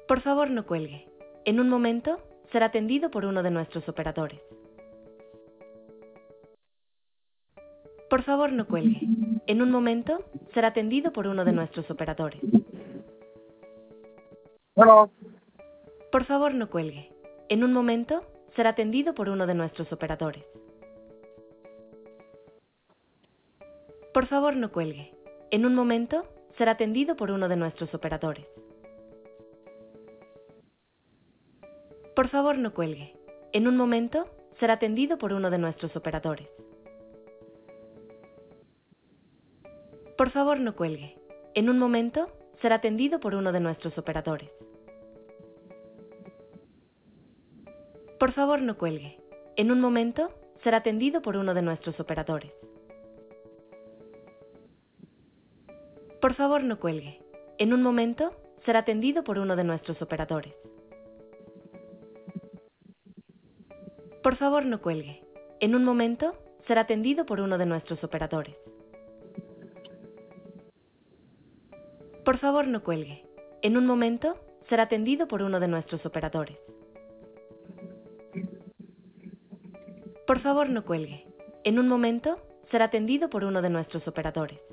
Por favor, no cuelgue. En un momento, será atendido por uno de nuestros operadores. Por favor, no cuelgue. En un momento, será atendido por uno de nuestros operadores. Bueno, Por favor, no cuelgue. En un momento, será atendido por uno de nuestros operadores. Por favor, no cuelgue. En un momento, será atendido por uno de nuestros operadores. Por favor, no cuelgue. En un momento, será atendido por uno de nuestros operadores. Por favor, no cuelgue. En un momento, será atendido por uno de nuestros operadores. Por favor, no cuelgue. En un momento, será atendido por uno de nuestros operadores. Por favor, no cuelgue. En un momento, será atendido por uno de nuestros operadores. Por favor, no cuelgue. En un momento, será atendido por uno de nuestros operadores. Por favor, no cuelgue. En un momento, será atendido por uno de nuestros operadores. Por favor, no cuelgue. En un momento, será atendido por uno de nuestros operadores.